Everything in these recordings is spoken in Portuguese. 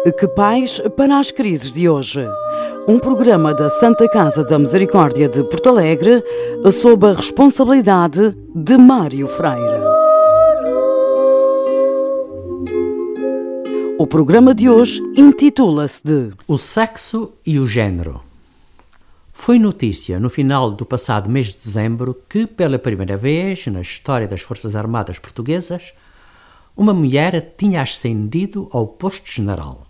Que Paz para as Crises de Hoje. Um programa da Santa Casa da Misericórdia de Porto Alegre, sob a responsabilidade de Mário Freire. O programa de hoje intitula-se de O Sexo e o Género. Foi notícia no final do passado mês de dezembro que, pela primeira vez na história das Forças Armadas Portuguesas, uma mulher tinha ascendido ao posto de general.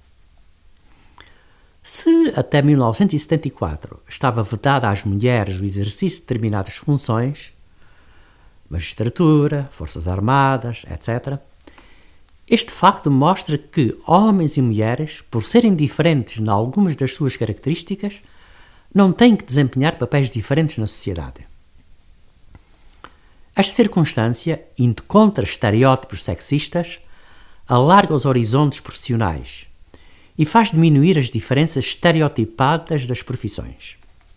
Se até 1974 estava vedada às mulheres o exercício de determinadas funções, magistratura, forças armadas, etc., este facto mostra que homens e mulheres, por serem diferentes em algumas das suas características, não têm que desempenhar papéis diferentes na sociedade. Esta circunstância, indo contra estereótipos sexistas, alarga os horizontes profissionais e faz diminuir as diferenças estereotipadas das profissões.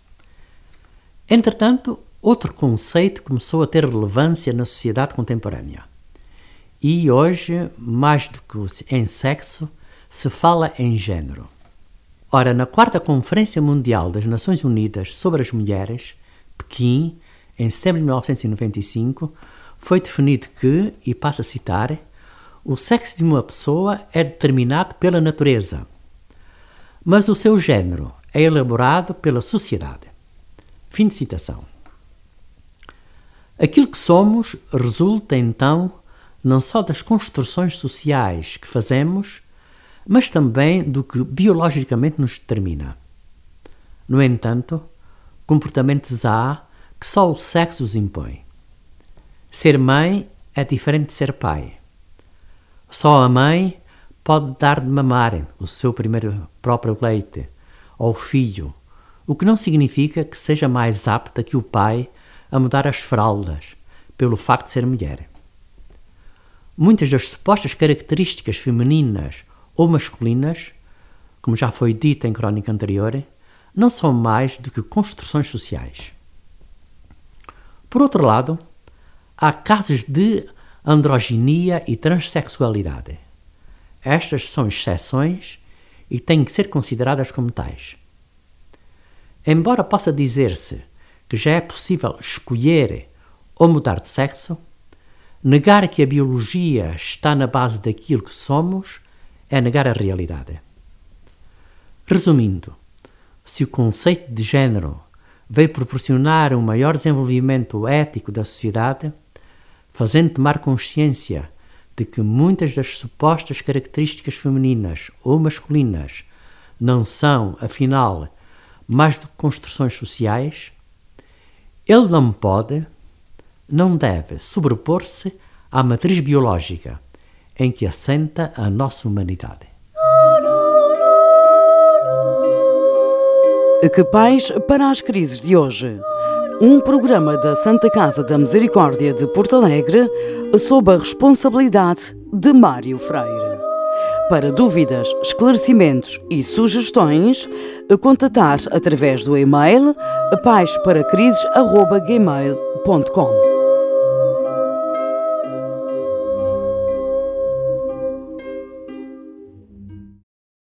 Entretanto, outro conceito começou a ter relevância na sociedade contemporânea. E hoje, mais do que em sexo, se fala em género. Ora, na 4ª Conferência Mundial das Nações Unidas sobre as Mulheres, Pequim, em setembro de 1995, foi definido que, e passo a citar, o sexo de uma pessoa é determinado pela natureza, mas o seu género é elaborado pela sociedade. Fim de citação. Aquilo que somos resulta, então, não só das construções sociais que fazemos, mas também do que biologicamente nos determina. No entanto, comportamentos há que só o sexo os impõe. Ser mãe é diferente de ser pai. Só a mãe pode dar de mamar o seu próprio leite ao filho, o que não significa que seja mais apta que o pai a mudar as fraldas, pelo facto de ser mulher. Muitas das supostas características femininas ou masculinas, como já foi dito em crónica anterior, não são mais do que construções sociais. Por outro lado, há casos de androginia e transexualidade. Estas são exceções e têm que ser consideradas como tais. Embora possa dizer-se que já é possível escolher ou mudar de sexo, negar que a biologia está na base daquilo que somos é negar a realidade. Resumindo, se o conceito de género veio proporcionar um maior desenvolvimento ético da sociedade, fazendo tomar consciência de que muitas das supostas características femininas ou masculinas não são, afinal, mais do que construções sociais, ele não pode, não deve sobrepor-se à matriz biológica em que assenta a nossa humanidade. Que Paz para as Crises de Hoje. Um programa da Santa Casa da Misericórdia de Porto Alegre, sob a responsabilidade de Mário Freire. Para dúvidas, esclarecimentos e sugestões, contatar através do e-mail paizparacrises@gmail.com.